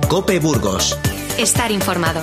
COPE Burgos. Estar informado.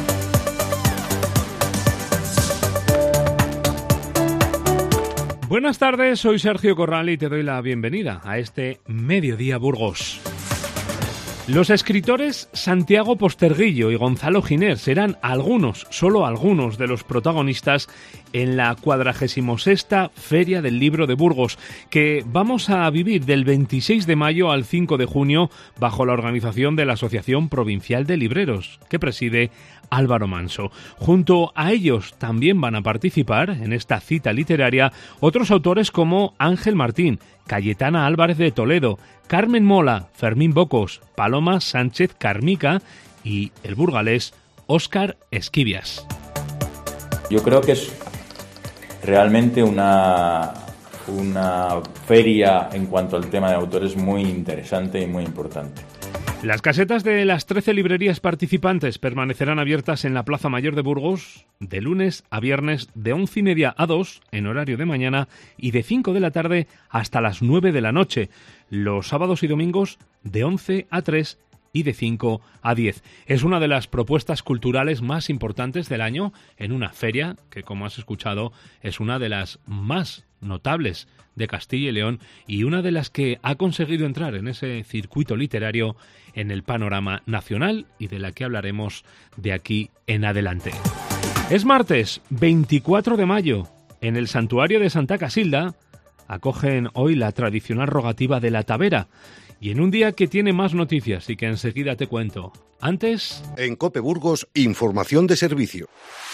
Buenas tardes, soy Sergio Corral y te doy la bienvenida a este Mediodía Burgos. Los escritores Santiago Posterguillo y Gonzalo Giner serán solo algunos de los protagonistas en la 46ª Feria del Libro de Burgos, que vamos a vivir del 26 de mayo al 5 de junio bajo la organización de la Asociación Provincial de Libreros, que preside Álvaro Manso. Junto a ellos también van a participar en esta cita literaria otros autores como Ángel Martín, Cayetana Álvarez de Toledo, Carmen Mola, Fermín Bocos, Paloma Sánchez Carmica y el burgalés Óscar Esquivias. Yo creo que es realmente una feria en cuanto al tema de autores muy interesante y muy importante. Las casetas de las 13 librerías participantes permanecerán abiertas en la Plaza Mayor de Burgos de lunes a viernes de 11:30 a 2 en horario de mañana y de 5 de la tarde hasta las 9 de la noche. Los sábados y domingos de 11 a 3 y de 5 a 10. Es una de las propuestas culturales más importantes del año en una feria que, como has escuchado, es una de las más notables de Castilla y León y una de las que ha conseguido entrar en ese circuito literario en el panorama nacional y de la que hablaremos de aquí en adelante. Es martes 24 de mayo. En el santuario de Santa Casilda acogen hoy la tradicional rogativa de la Tavera y en un día que tiene más noticias y que enseguida te cuento. Antes, en COPE Burgos, información de servicio.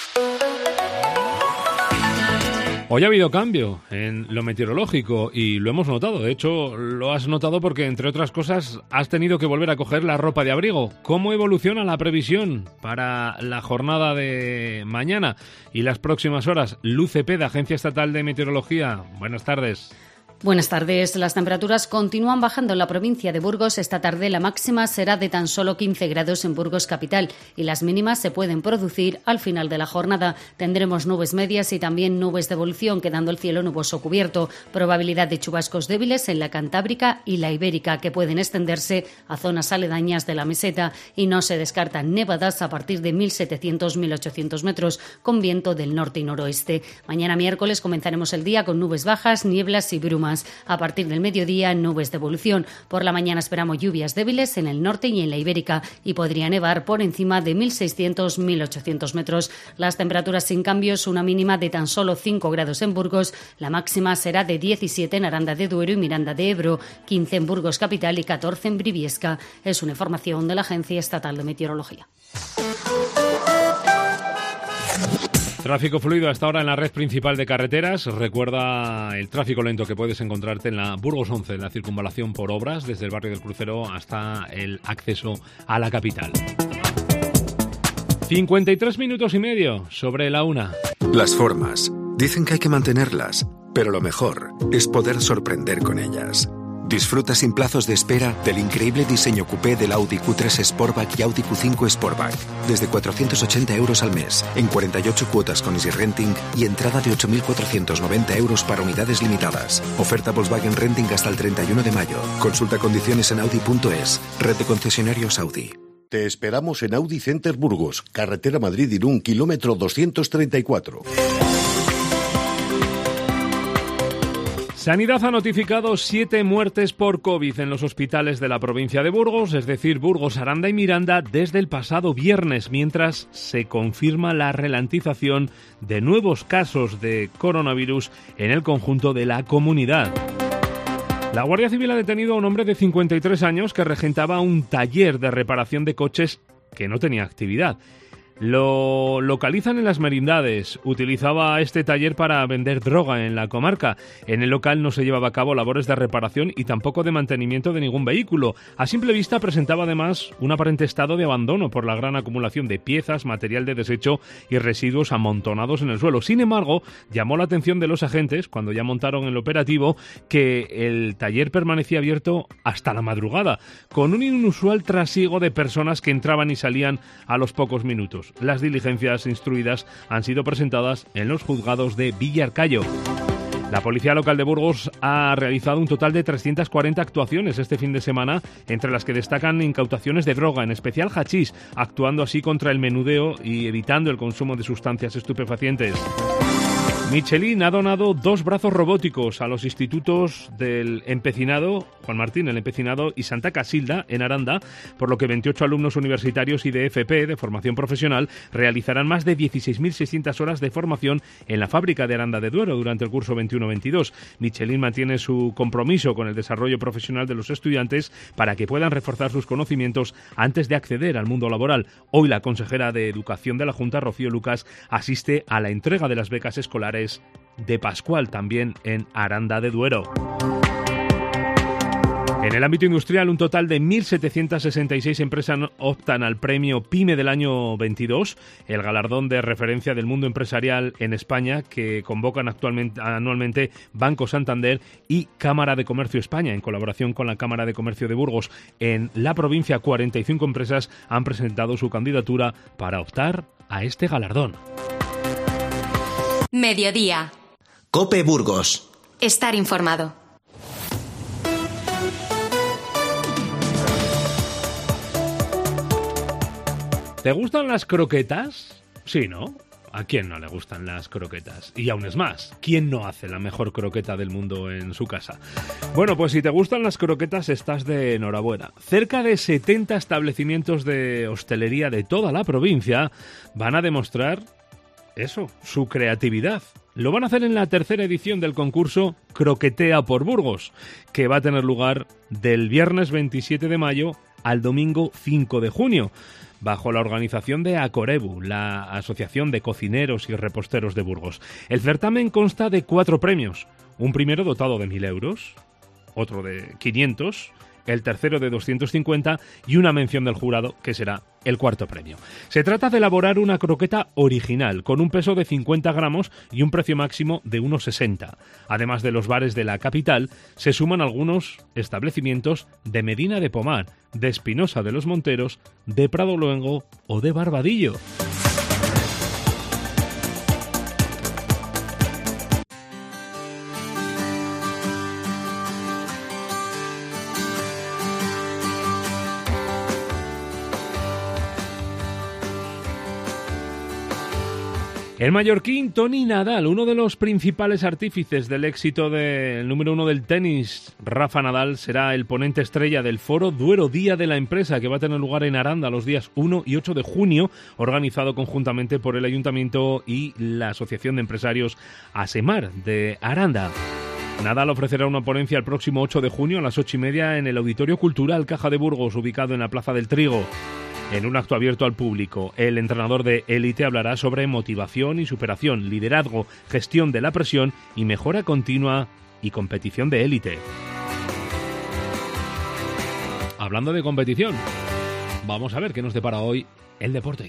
Hoy ha habido cambio en lo meteorológico y lo hemos notado. De hecho, lo has notado porque, entre otras cosas, has tenido que volver a coger la ropa de abrigo. ¿Cómo evoluciona la previsión para la jornada de mañana y las próximas horas? Luz Cepeda, Agencia Estatal de Meteorología. Buenas tardes. Buenas tardes. Las temperaturas continúan bajando en la provincia de Burgos. Esta tarde la máxima será de tan solo 15 grados en Burgos capital y las mínimas se pueden producir al final de la jornada. Tendremos nubes medias y también nubes de evolución, quedando el cielo nuboso cubierto. Probabilidad de chubascos débiles en la Cantábrica y la Ibérica, que pueden extenderse a zonas aledañas de la meseta, y no se descartan nevadas a partir de 1.700-1.800 metros con viento del norte y noroeste. Mañana miércoles comenzaremos el día con nubes bajas, nieblas y brumas. A partir del mediodía, nubes de evolución. Por la mañana esperamos lluvias débiles en el norte y en la Ibérica y podría nevar por encima de 1.600-1.800 metros. Las temperaturas sin cambios, una mínima de tan solo 5 grados en Burgos. La máxima será de 17 en Aranda de Duero y Miranda de Ebro, 15 en Burgos capital y 14 en Briviesca. Es una información de la Agencia Estatal de Meteorología. Tráfico fluido hasta ahora en la red principal de carreteras. Recuerda el tráfico lento que puedes encontrarte en la Burgos 11, en la circunvalación por obras, desde el barrio del Crucero hasta el acceso a la capital. 53 minutos y medio sobre la 1. Las formas. Dicen que hay que mantenerlas, pero lo mejor es poder sorprender con ellas. Disfruta sin plazos de espera del increíble diseño coupé del Audi Q3 Sportback y Audi Q5 Sportback. Desde 480 euros al mes, en 48 cuotas con Easy Renting y entrada de 8.490 euros para unidades limitadas. Oferta Volkswagen Renting hasta el 31 de mayo. Consulta condiciones en Audi.es. Red de concesionarios Audi. Te esperamos en Audi Center Burgos, carretera Madrid-Irún, kilómetro 234. Sanidad ha notificado 7 muertes por COVID en los hospitales de la provincia de Burgos, es decir, Burgos, Aranda y Miranda, desde el pasado viernes, mientras se confirma la ralentización de nuevos casos de coronavirus en el conjunto de la comunidad. La Guardia Civil ha detenido a un hombre de 53 años que regentaba un taller de reparación de coches que no tenía actividad. Lo localizan en Las Merindades. Utilizaba este taller para vender droga en la comarca. En el local no se llevaba a cabo labores de reparación y tampoco de mantenimiento de ningún vehículo. A simple vista presentaba además un aparente estado de abandono por la gran acumulación de piezas, material de desecho y residuos amontonados en el suelo. Sin embargo, llamó la atención de los agentes, cuando ya montaron el operativo, que el taller permanecía abierto hasta la madrugada, con un inusual trasiego de personas que entraban y salían a los pocos minutos. Las diligencias instruidas han sido presentadas en los juzgados de Villarcayo. La policía local de Burgos ha realizado un total de 340 actuaciones este fin de semana, entre las que destacan incautaciones de droga, en especial hachís, actuando así contra el menudeo y evitando el consumo de sustancias estupefacientes. Michelin ha donado 2 brazos robóticos a los institutos del Empecinado, Juan Martín, el Empecinado, y Santa Casilda, en Aranda, por lo que 28 alumnos universitarios y de FP, de formación profesional, realizarán más de 16.600 horas de formación en la fábrica de Aranda de Duero durante el curso 21-22. Michelin mantiene su compromiso con el desarrollo profesional de los estudiantes para que puedan reforzar sus conocimientos antes de acceder al mundo laboral. Hoy la consejera de Educación de la Junta, Rocío Lucas, asiste a la entrega de las becas escolares de Pascual, también en Aranda de Duero. En el ámbito industrial, un total de 1.766 empresas optan al premio PYME del año 22, el galardón de referencia del mundo empresarial en España que convocan anualmente Banco Santander y Cámara de Comercio España, en colaboración con la Cámara de Comercio de Burgos. En la provincia, 45 empresas han presentado su candidatura para optar a este galardón. Mediodía. COPE Burgos. Estar informado. ¿Te gustan las croquetas? Sí, ¿no? ¿A quién no le gustan las croquetas? Y aún es más, ¿quién no hace la mejor croqueta del mundo en su casa? Bueno, pues si te gustan las croquetas estás de enhorabuena. Cerca de 70 establecimientos de hostelería de toda la provincia van a demostrar eso, su creatividad. Lo van a hacer en la tercera edición del concurso Croquetea por Burgos, que va a tener lugar del viernes 27 de mayo al domingo 5 de junio, bajo la organización de Acorebu, la Asociación de Cocineros y Reposteros de Burgos. El certamen consta de 4 premios, un primero dotado de 1.000 euros, otro de 500, el tercero de 250 y una mención del jurado, que será el cuarto premio. Se trata de elaborar una croqueta original, con un peso de 50 gramos y un precio máximo de 1,60. Además de los bares de la capital, se suman algunos establecimientos de Medina de Pomar, de Espinosa de los Monteros, de Prado Luengo o de Barbadillo. El mallorquín Toni Nadal, uno de los principales artífices del éxito del número 1 del tenis, Rafa Nadal, será el ponente estrella del Foro Duero Día de la Empresa, que va a tener lugar en Aranda los días 1 y 8 de junio, organizado conjuntamente por el Ayuntamiento y la Asociación de Empresarios ASEMAR de Aranda. Nadal ofrecerá una ponencia el próximo 8 de junio a las 8:30 en el Auditorio Cultural Caja de Burgos, ubicado en la Plaza del Trigo. En un acto abierto al público, el entrenador de élite hablará sobre motivación y superación, liderazgo, gestión de la presión y mejora continua y competición de élite. Hablando de competición, vamos a ver qué nos depara hoy el deporte.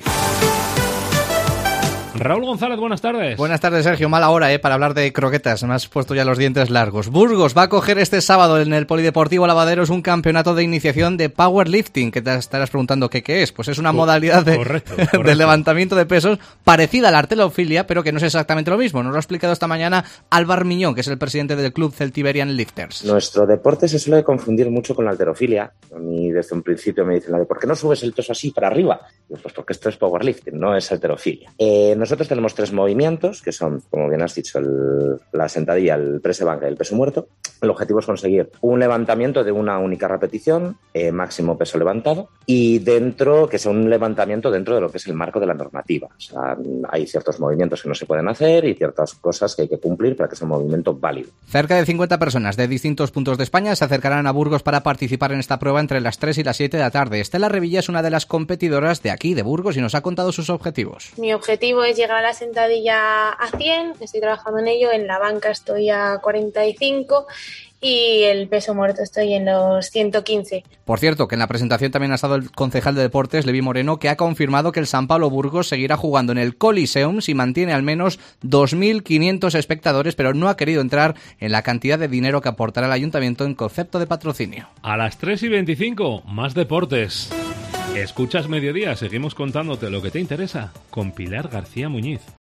Raúl González, buenas tardes. Buenas tardes, Sergio. Mala hora, para hablar de croquetas. Me has puesto ya los dientes largos. Burgos va a coger este sábado en el Polideportivo Lavaderos un campeonato de iniciación de powerlifting, que te estarás preguntando qué es. Pues es una modalidad de levantamiento de pesos parecida a la halterofilia, pero que no es exactamente lo mismo. Nos lo ha explicado esta mañana Álvaro Miñón, que es el presidente del club Celtiberian Lifters. Nuestro deporte se suele confundir mucho con la halterofilia. A mí desde un principio me dicen, ¿por qué no subes el peso así para arriba? Pues porque esto es powerlifting, no es halterofilia. Nosotros tenemos 3 movimientos, que son, como bien has dicho, la sentadilla, el press de banca y el peso muerto. El objetivo es conseguir un levantamiento de una única repetición, máximo peso levantado, y que sea un levantamiento dentro de lo que es el marco de la normativa. O sea, hay ciertos movimientos que no se pueden hacer y ciertas cosas que hay que cumplir para que sea un movimiento válido. Cerca de 50 personas de distintos puntos de España se acercarán a Burgos para participar en esta prueba entre las 3 y las 7 de la tarde. Estela Revilla es una de las competidoras de aquí, de Burgos, y nos ha contado sus objetivos. Mi objetivo es llegar a la sentadilla a 100, estoy trabajando en ello, en la banca estoy a 45 y el peso muerto estoy en los 115. Por cierto, que en la presentación también ha estado el concejal de deportes, Levi Moreno, que ha confirmado que el San Pablo Burgos seguirá jugando en el Coliseum si mantiene al menos 2.500 espectadores, pero no ha querido entrar en la cantidad de dinero que aportará el ayuntamiento en concepto de patrocinio. A las 3:25, más deportes. Escuchas Mediodía, seguimos contándote lo que te interesa con Pilar García Muñiz.